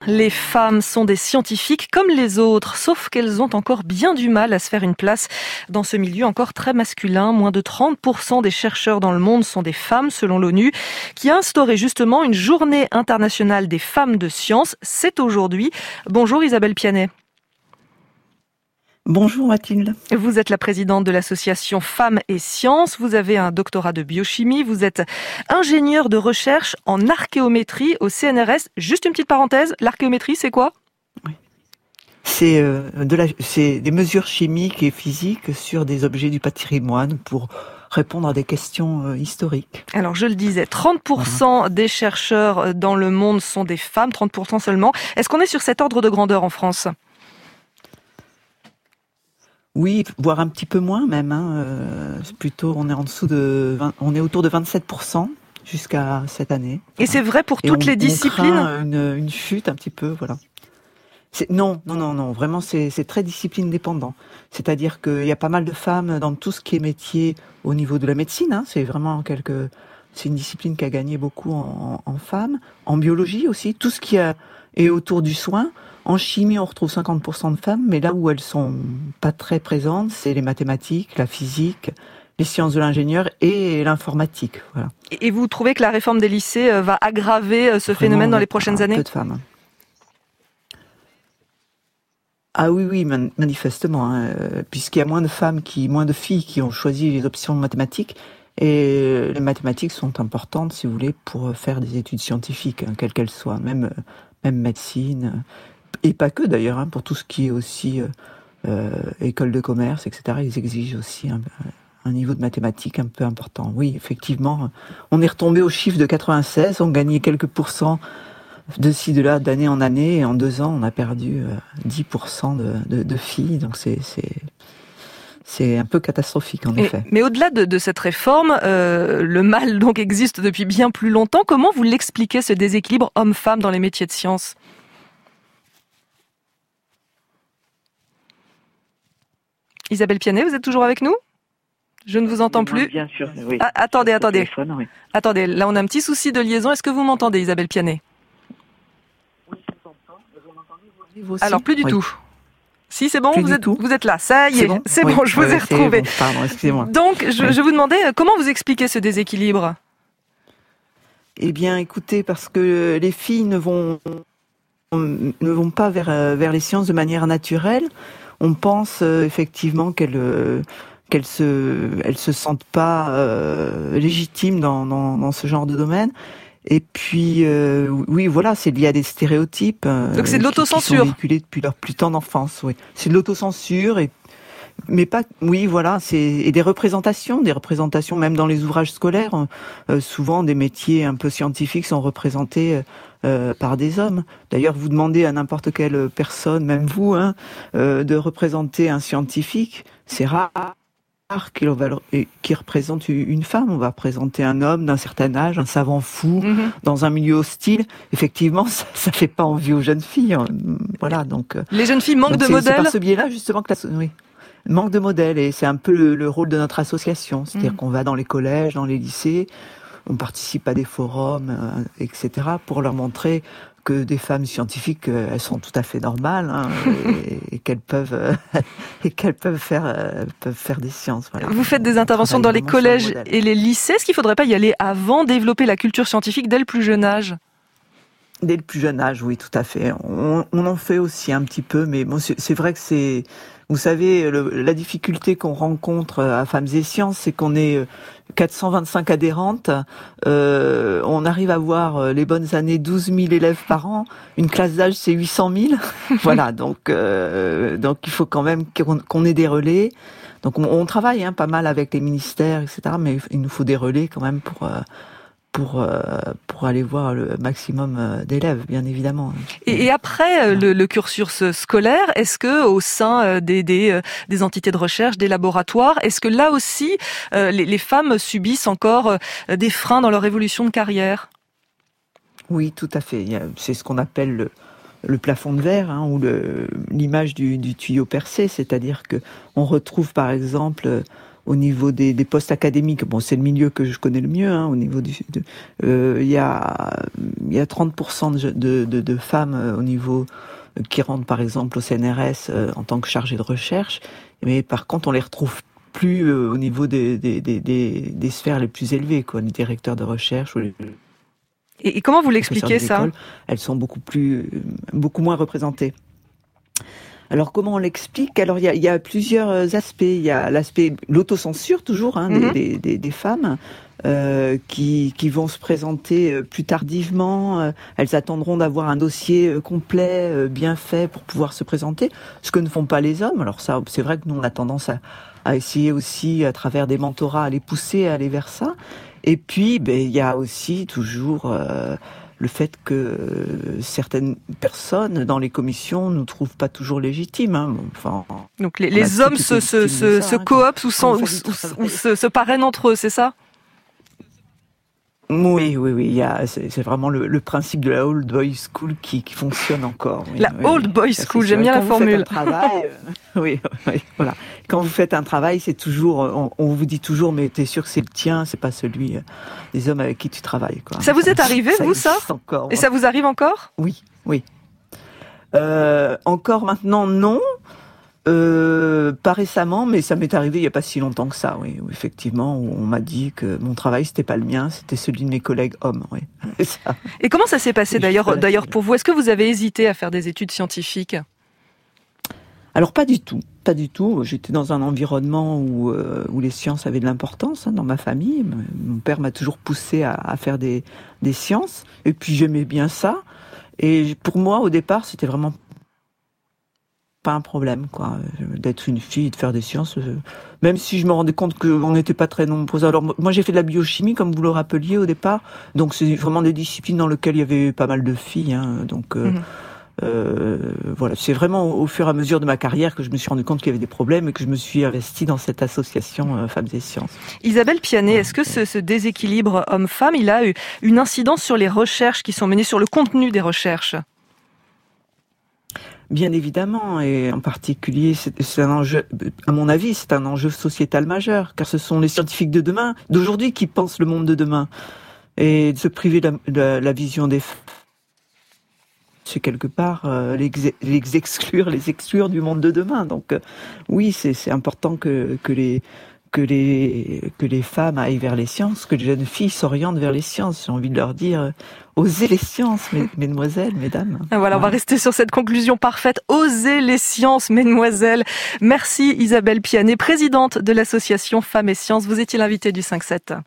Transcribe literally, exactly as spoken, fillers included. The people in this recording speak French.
Les femmes sont des scientifiques comme les autres, sauf qu'elles ont encore bien du mal à se faire une place dans ce milieu encore très masculin. Moins de trente pour cent des chercheurs dans le monde sont des femmes, selon l'ONU, qui a instauré justement une journée internationale des femmes de science. C'est aujourd'hui. Bonjour Isabelle Pianet. Bonjour Mathilde. Vous êtes la présidente de l'association Femmes et Sciences. Vous avez un doctorat de biochimie. Vous êtes ingénieure de recherche en archéométrie au C N R S. Juste une petite parenthèse, l'archéométrie, c'est quoi ? Oui. C'est, euh, de la, c'est des mesures chimiques et physiques sur des objets du patrimoine pour répondre à des questions euh, historiques. Alors je le disais, trente pour cent voilà. des chercheurs dans le monde sont des femmes, trente pour cent seulement. Est-ce qu'on est sur cet ordre de grandeur en France ? Oui, voire un petit peu moins même. Hein. Euh, c'est plutôt, on est en dessous de, vingt, on est autour de vingt-sept pour cent jusqu'à cette année. Et c'est vrai pour toutes on, les disciplines. On craint une, une chute un petit peu, voilà. C'est, non, non, non, non. Vraiment, c'est, c'est très discipline dépendant. C'est-à-dire qu'il y a pas mal de femmes dans tout ce qui est métier au niveau de la médecine. Hein. C'est vraiment quelque, c'est une discipline qui a gagné beaucoup en, en femmes, en biologie aussi. Tout ce qui a, est autour du soin. En chimie, on retrouve cinquante pour cent de femmes, mais là où elles sont pas très présentes, c'est les mathématiques, la physique, les sciences de l'ingénieur et l'informatique. Voilà. Et vous trouvez que la réforme des lycées va aggraver ce Vraiment, phénomène dans les prochaines un années ? Peu de femmes. Ah oui, oui, manifestement, hein, puisqu'il y a moins de femmes, qui, moins de filles qui ont choisi les options mathématiques, et les mathématiques sont importantes, si vous voulez, pour faire des études scientifiques, hein, quelles qu'elles soient, même, même médecine. Et pas que d'ailleurs, hein, pour tout ce qui est aussi euh, école de commerce, et cetera. Ils exigent aussi un, un niveau de mathématiques un peu important. Oui, effectivement, on est retombé au chiffre de quatre-vingt-seize, on gagnait quelques pourcents de ci, de là, d'année en année, et en deux ans, on a perdu euh, dix pour cent de, de, de filles, donc c'est... c'est C'est un peu catastrophique, en et, effet. Mais au-delà de, de cette réforme, euh, le mal donc existe depuis bien plus longtemps. Comment vous l'expliquez, ce déséquilibre homme-femme dans les métiers de sciences ? Isabelle Pianet, vous êtes toujours avec nous ? Je ne vous entends plus. Bien sûr, oui. Ah, attendez, attendez. Téléphone, oui. Attendez, là on a un petit souci de liaison. Est-ce que vous m'entendez, Isabelle Pianet ? Oui, je vous entends. Vous m'entendez, vous aussi ? Alors, plus du oui. tout. Si, c'est bon, plus vous êtes, tout. vous êtes là. Ça y est, c'est bon, c'est bon oui, je vous oui, ai retrouvé. Bon. Pardon, excusez-moi. Donc, je, oui. je vous demandais, comment vous expliquez ce déséquilibre ? Eh bien, écoutez, parce que les filles ne vont, ne vont pas vers, vers les sciences de manière naturelle. On pense euh, effectivement qu'elles euh, qu'elles se elles se sentent pas euh, légitimes dans, dans dans ce genre de domaine. Et puis euh, oui, voilà, c'est lié à des stéréotypes. Euh, Donc c'est de l'autocensure. Qui, qui sont véhiculés depuis leur plus tendre enfance. Oui, c'est de l'autocensure et mais pas, oui, voilà, c'est et des représentations, des représentations même dans les ouvrages scolaires. Euh, souvent, des métiers un peu scientifiques sont représentés euh, par des hommes. D'ailleurs, vous demandez à n'importe quelle personne, même vous, hein, euh, de représenter un scientifique, c'est rare qu'il qui représente une femme. On va présenter un homme d'un certain âge, un savant fou, mm-hmm. dans un milieu hostile. Effectivement, ça, ça fait pas envie aux jeunes filles. Hein. Voilà, donc les jeunes filles manquent donc de c'est, modèles. C'est par ce biais-là, justement, que la, oui. Manque de modèles, et c'est un peu le, le rôle de notre association. C'est-à-dire mmh. qu'on va dans les collèges, dans les lycées, on participe à des forums, euh, et cetera, pour leur montrer que des femmes scientifiques, euh, elles sont tout à fait normales, hein, et, et qu'elles peuvent, euh, et qu'elles peuvent faire, euh, peuvent faire des sciences. Voilà. Vous faites des interventions dans les collèges et les lycées. Est-ce qu'il ne faudrait pas y aller avant, développer la culture scientifique dès le plus jeune âge ? Dès le plus jeune âge, oui, tout à fait. On, on en fait aussi un petit peu, mais bon, c'est, c'est vrai que c'est... Vous savez, le, la difficulté qu'on rencontre à Femmes et Sciences, c'est qu'on est quatre cent vingt-cinq adhérentes. Euh, on arrive à avoir les bonnes années douze mille élèves par an. Une classe d'âge, c'est huit cent mille. Voilà, donc euh, donc il faut quand même qu'on, qu'on ait des relais. Donc on, on travaille hein, pas mal avec les ministères, et cetera. Mais il nous faut des relais quand même pour... Euh, pour euh, pour aller voir le maximum d'élèves, bien évidemment. Et, et après euh, le, le cursus scolaire, est-ce que au sein des des, des entités de recherche, des laboratoires, est-ce que là aussi euh, les, les femmes subissent encore euh, des freins dans leur évolution de carrière ? Oui, tout à fait. C'est ce qu'on appelle le le plafond de verre, hein, ou le, l'image du, du tuyau percé, c'est-à-dire que on retrouve par exemple au niveau des, des postes académiques, bon, c'est le milieu que je connais le mieux. Hein, au niveau du, il euh, y a il y a trente pour cent de, de, de, de femmes euh, au niveau euh, qui rentrent par exemple au C N R S euh, en tant que chargées de recherche, mais par contre on les retrouve plus euh, au niveau des, des, des, des, des sphères les plus élevées, quoi, les directeurs de recherche ou les Et, et comment vous l'expliquez ça? Écoles, elles sont beaucoup plus, beaucoup moins représentées. Alors comment on l'explique? Alors il y a, il y a plusieurs aspects. Il y a l'aspect l'autocensure toujours hein, mm-hmm. des, des, des femmes euh, qui, qui vont se présenter plus tardivement. Elles attendront d'avoir un dossier complet, bien fait pour pouvoir se présenter, ce que ne font pas les hommes. Alors ça, c'est vrai que nous on a tendance à, à essayer aussi à travers des mentorats à les pousser à aller vers ça. Et puis ben il y a aussi toujours euh, le fait que euh, certaines personnes dans les commissions nous trouvent pas toujours légitimes. Hein. Enfin, donc les, les hommes se, se, se, ça, se hein, cooptent ou, sont, ou, ou, ou se, se parrainent entre eux, c'est ça? Oui, oui, oui. Il y a, c'est, c'est vraiment le, le principe de la old boys school qui, qui fonctionne encore. Oui, la oui, old oui. boys school, j'aime bien Quand la formule. Quand vous faites un travail, euh, oui, oui, voilà. Quand vous faites un travail, c'est toujours, on, on vous dit toujours, mais t'es sûr que c'est le tien, c'est pas celui euh, des hommes avec qui tu travailles, quoi. Ça vous est arrivé, ça vous, ça encore, Et ça vous arrive encore? Oui, oui. Euh, encore maintenant, non. Euh, pas récemment, mais ça m'est arrivé il y a pas si longtemps que ça, oui. Où effectivement, où on m'a dit que mon travail c'était pas le mien, c'était celui de mes collègues hommes, oui. Et, ça. Et comment ça s'est passé d'ailleurs, d'ailleurs pour vous? Est-ce que vous avez hésité à faire des études scientifiques? Alors pas du tout, pas du tout. J'étais dans un environnement où euh, où les sciences avaient de l'importance hein, dans ma famille. Mon père m'a toujours poussé à, à faire des des sciences, et puis j'aimais bien ça. Et pour moi, au départ, c'était vraiment pas un problème, quoi, d'être une fille et de faire des sciences, euh, même si je me rendais compte qu'on n'était pas très nombreux. Alors moi j'ai fait de la biochimie, comme vous le rappeliez au départ, donc c'est vraiment des disciplines dans lesquelles il y avait pas mal de filles, hein, donc euh, mmh. euh, voilà, c'est vraiment au, au fur et à mesure de ma carrière que je me suis rendu compte qu'il y avait des problèmes et que je me suis investie dans cette association euh, Femmes et Sciences. Isabelle Pianet, est-ce que ce, ce déséquilibre homme-femme, il a eu une incidence sur les recherches qui sont menées, sur le contenu des recherches? Bien évidemment, et en particulier, c'est, c'est un enjeu, à mon avis, c'est un enjeu sociétal majeur, car ce sont les scientifiques de demain, d'aujourd'hui, qui pensent le monde de demain. Et de se priver de la, de la vision des femmes, c'est quelque part euh, les, les exclure, les exclure du monde de demain. Donc euh, oui, c'est, c'est important que, que les que les que les femmes aillent vers les sciences, que les jeunes filles s'orientent vers les sciences. J'ai envie de leur dire, euh, osez les sciences, mesdemoiselles, mesdames. Voilà, voilà, on va rester sur cette conclusion parfaite. Osez les sciences, mesdemoiselles. Merci Isabelle Pianet, présidente de l'association Femmes et Sciences. Vous étiez l'invitée du cinq sept.